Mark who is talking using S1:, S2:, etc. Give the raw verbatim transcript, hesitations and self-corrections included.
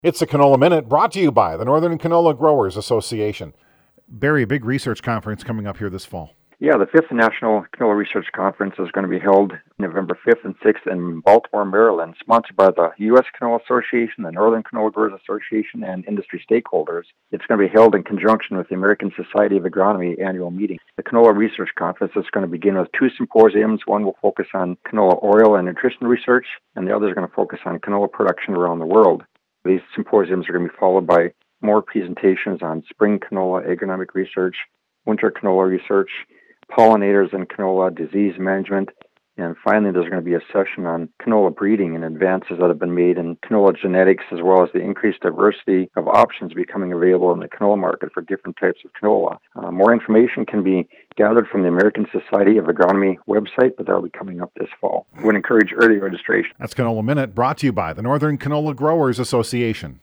S1: It's the Canola Minute, brought to you by the Northern Canola Growers Association. Barry, a big research conference coming up here this fall.
S2: Yeah, the fifth National Canola Research Conference is going to be held November fifth and sixth in Baltimore, Maryland, sponsored by the U S Canola Association, the Northern Canola Growers Association, and industry stakeholders. It's going to be held in conjunction with the American Society of Agronomy annual meeting. The Canola Research Conference is going to begin with two symposiums. One will focus on canola oil and nutrition research, and the other is going to focus on canola production around the world. These symposiums are going to be followed by more presentations on spring canola agronomic research, winter canola research, pollinators and canola disease management, and finally there's going to be a session on canola breeding and advances that have been made in canola genetics, as well as the increased diversity of options becoming available in the canola market for different types of canola. Uh, more information can be gathered from the American Society of Agronomy website, but that will be coming up this fall. I would encourage early registration.
S1: That's Canola Minute, brought to you by the Northern Canola Growers Association.